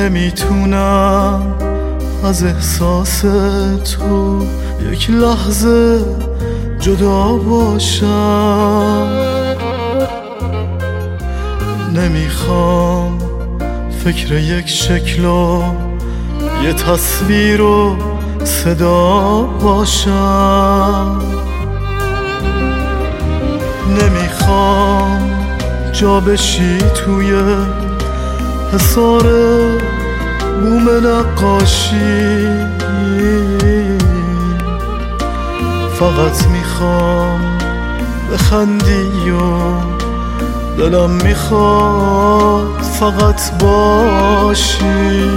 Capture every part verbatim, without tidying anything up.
نمیتونم از احساس تو یک لحظه جدا باشم. نمیخوام فکر یک شکل و یه تصویر و صدا باشم. نمیخوام جا بشی توی حصار بوم نقاشی. فقط میخوام بخندی و دلم میخواد فقط باشی.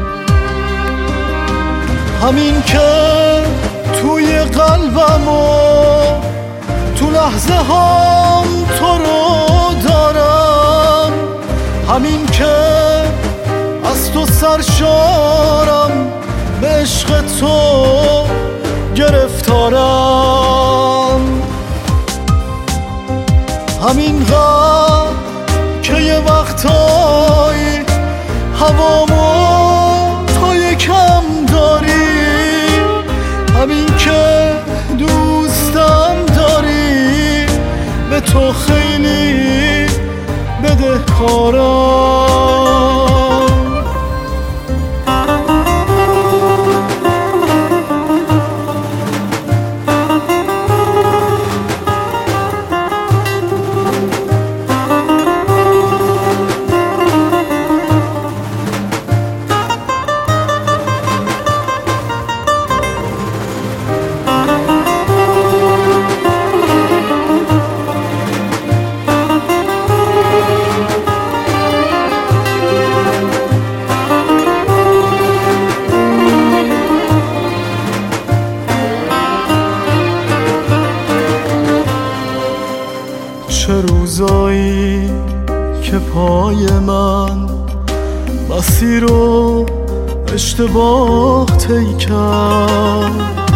همین که توی قلبم و تو لحظه هام تو رو دارم. همین که از تو سرشارم، به عشق تو گرفتارم. همین قدر که یه وقتایی هوامو تو یکم داری. همین که دوستم داری، به تو خیلی بدهکارم. چه روزایی که پای من مسیر رو اشتباه طی کرد.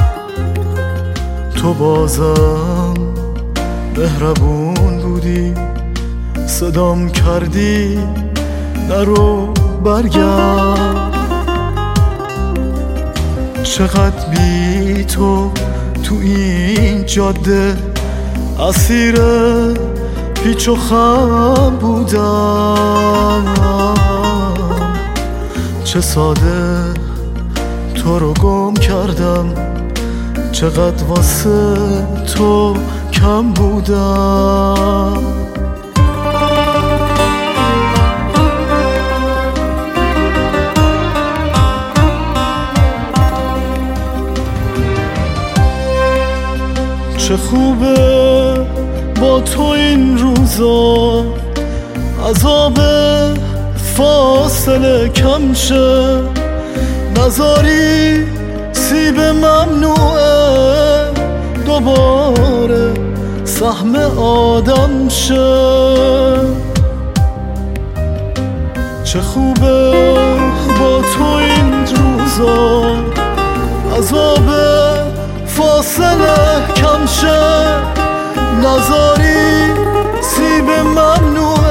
تو بازم مهربون بودی، صدام کردی نرو برگرد. چقدر بی تو تو این جاده اسیر پیچ و خم بودم. چه ساده تو رو گم کردم، چقدر واسه تو کم بودم. چه خوبه با تو این روزا، عذاب فاصله کم شه. نذاری سیب ممنوعه دوباره سهم آدم شه. چه خوبه با تو این روزا، عذاب فاصله کم شه. نذاری سیب ممنوع